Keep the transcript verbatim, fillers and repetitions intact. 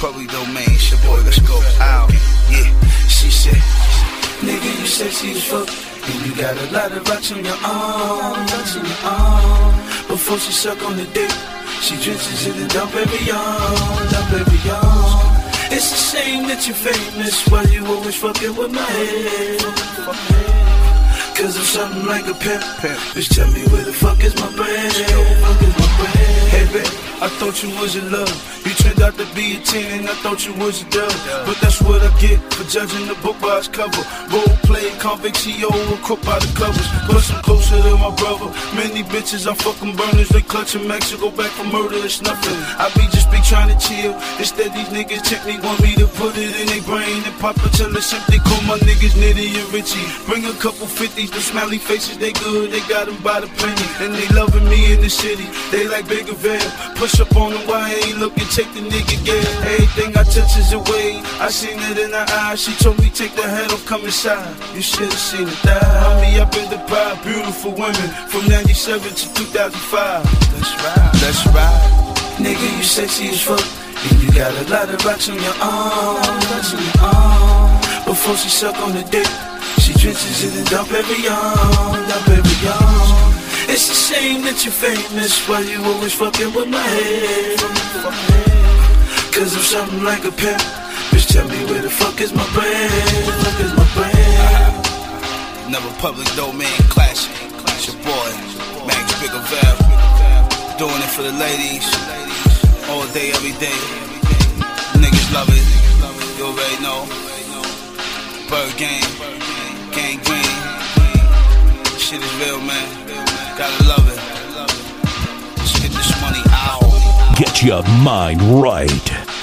public domain, it's your boy, let's go. Ow, yeah, she said, nigga, you sexy as fuck, and you got a lot of rocks on your arm, rocks on your arm. Before she suck on the dick, she drenches it and dump every arm, dump every arm. It's a shame that you're famous while you always fucking with my head. Cause I'm something like a pimp. Bitch, tell me where the fuck is my bread? Fuck is my bread? Hey, babe, I thought you was in love. You turned out to be a ten and I thought you was a dub. But that's what I get for judging the book by its cover. Role play, convict C E O, or crook by the covers. Plus I'm closer to my brother. Many bitches I fucking burners. They clutching Mexico back for murder, it's nothing. I be just be trying to chill. Instead these niggas check me, want me to put it in their brain and pop it till it's empty. Call my niggas Nitty and Richie. Bring a couple fifties, the smiley faces, they good. They got them by the plenty. And they loving me in the city. They like Bigger Veil. Push up on them, why I ain't looking, take the nigga get. Everything I touch is away. I seen it in her eyes. She told me take the head off, come inside. You should've seen it die. Mommy, I've been the pride, beautiful women from ninety-seven to two thousand five. That's right, that's right. Nigga, you sexy as fuck, and you got a lot of rocks on your arm, rocks on your arm. Before she suck on the dick, she drenches it and dump every arm, dump every arm. It's a shame that you're famous while you always fucking with my head. Cause I'm something like a pimp. Bitch, tell me where the fuck is my bread? Where the fuck is my bread? Never public domain classic. It's your boy, Max Bigger Veil. Doing it for the ladies, all day, every day. Niggas love it, you already know. Bird gang, gang green. Shit is real, man. Gotta love it. Let's get this money out. Get your mind right.